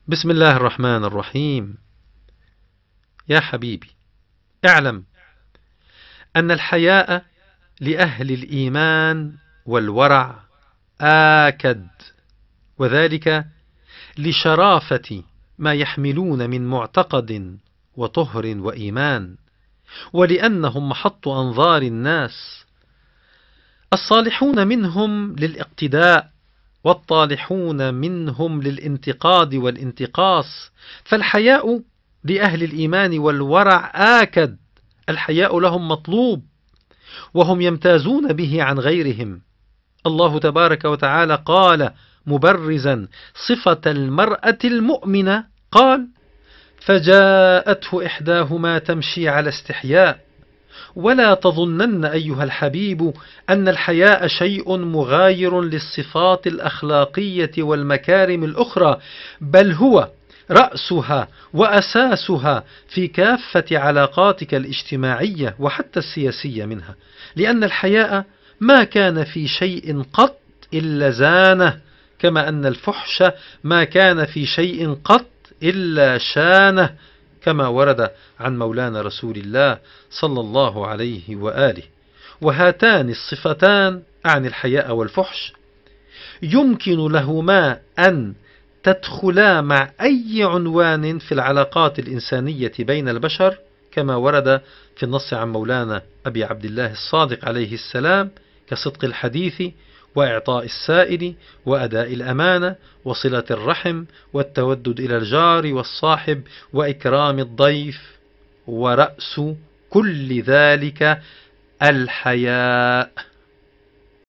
بسم الله الرحمن الرحيم. يا حبيبي، اعلم أن الحياء لأهل الإيمان والورع آكد، وذلك لشرافة ما يحملون من معتقد وطهر وإيمان، ولأنهم محط أنظار الناس، الصالحون منهم للاقتداء والطالحون منهم للانتقاد والانتقاص. فالحياء لأهل الإيمان والورع آكد، الحياء لهم مطلوب وهم يمتازون به عن غيرهم. الله تبارك وتعالى قال مبرزا صفة المرأة المؤمنة، قال: فجاءته إحداهما تمشي على استحياء. ولا تظنن أيها الحبيب أن الحياء شيء مغاير للصفات الأخلاقية والمكارم الأخرى، بل هو رأسها وأساسها في كافة علاقاتك الاجتماعية وحتى السياسية منها، لأن الحياء ما كان في شيء قط إلا زانه، كما أن الفحش ما كان في شيء قط إلا شانه، كما ورد عن مولانا رسول الله صلى الله عليه وآله. وهاتان الصفتان عن الحياء والفحش يمكن لهما أن تدخلا مع أي عنوان في العلاقات الإنسانية بين البشر، كما ورد في النص عن مولانا أبي عبد الله الصادق عليه السلام، كصدق الحديث وإعطاء السائل وأداء الأمانة وصلة الرحم والتودد إلى الجار والصاحب وإكرام الضيف، ورأس كل ذلك الحياء.